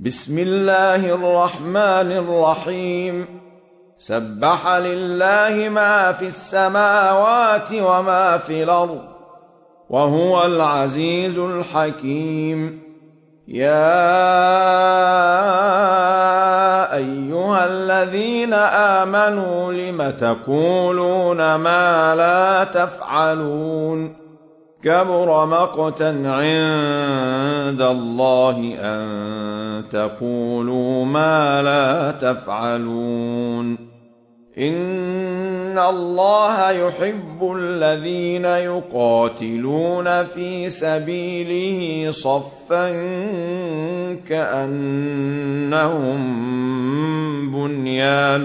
بسم الله الرحمن الرحيم. سبح لله ما في السماوات وما في الأرض وهو العزيز الحكيم. يا أيها الذين آمنوا لم تقولون ما لا تفعلون؟ كبر مقتا عند الله أن تقولوا ما لا تفعلون. إن الله يحب الذين يقاتلون في سبيله صفا كأنهم بنيان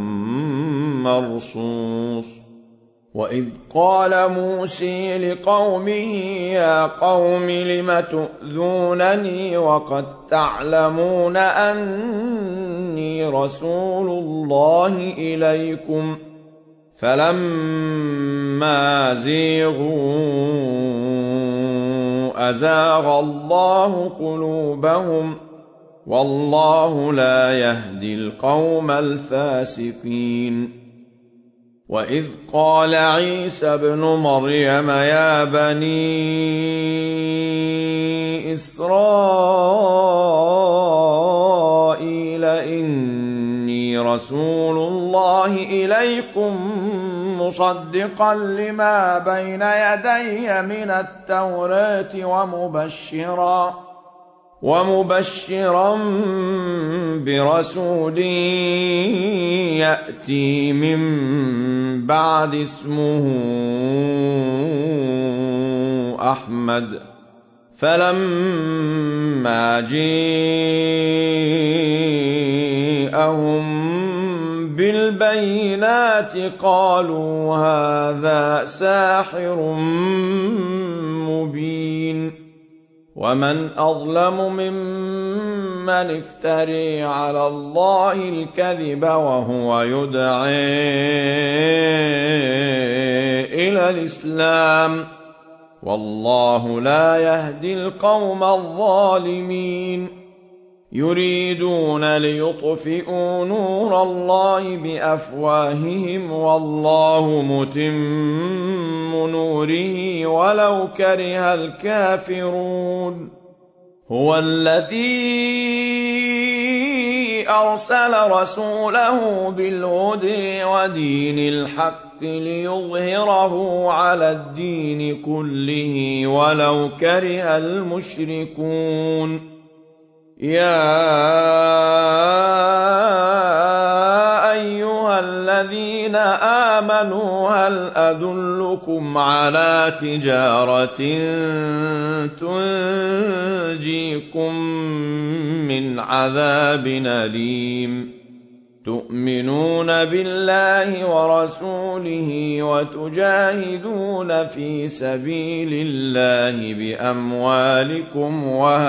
مرصوص. وإذ قال موسى لقومه يا قوم لم تؤذونني وقد تعلمون أني رسول الله إليكم فلما زيغوا أزاغ الله قلوبهم والله لا يهدي القوم الفاسقين. وإذ قال عيسى ابن مريم يا بني إسرائيل إني رسول الله إليكم مصدقا لما بين يدي من التوراة ومبشرا برسول يأتي من بعد اسمه أحمد. فلما جاءهم بالبينات قالوا هذا ساحر مبين. ومن أظلم ممن افتري على الله الكذب وهو يدعي إلى الإسلام والله لا يهدي القوم الظالمين. يريدون ليطفئوا نور الله بأفواههم والله متم نوره ولو كره الكافرون. هو الذي أرسل رسوله بالهدى ودين الحق ليظهره على الدين كله ولو كره المشركون. يا أيها الذين آمنوا هل أدلكم على تجارة تنجيكم من عذاب أليم؟ تؤمنون بالله ورسوله وتجاهدون في سبيل الله بأموالكم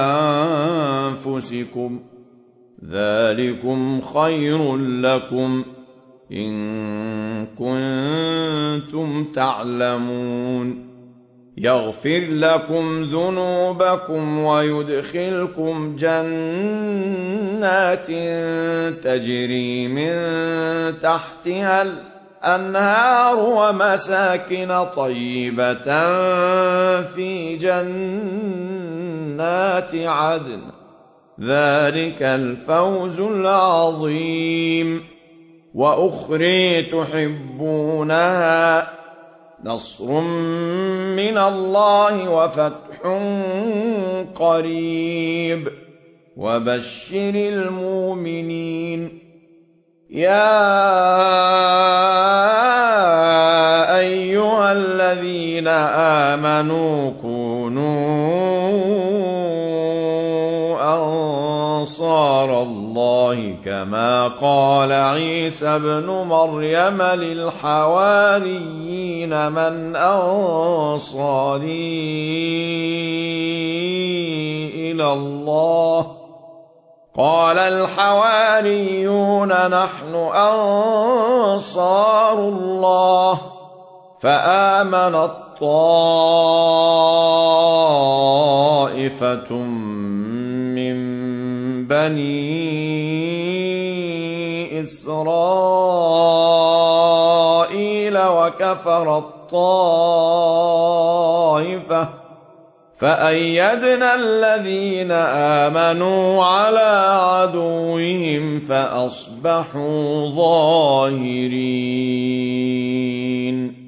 وأنفسكم ذلكم خير لكم إن كنتم تعلمون. يغفر لكم ذنوبكم ويدخلكم جنات تجري من تحتها الأنهار ومساكن طيبة في جنات عدن ذلك الفوز العظيم. وأخرى تحبونها نصر من الله وفتح قريب وبشر المؤمنين. يا أيها الذين آمنوا كونوا أنصار الله كما قال عيسى ابن مريم للحواريين من أنصاري إلى الله؟ قال الحواريون نحن أنصار الله. فآمنت طائفة من بني إسرائيل وكفر الطائفة فأيدنا الذين آمنوا على عدوهم فأصبحوا ظاهرين.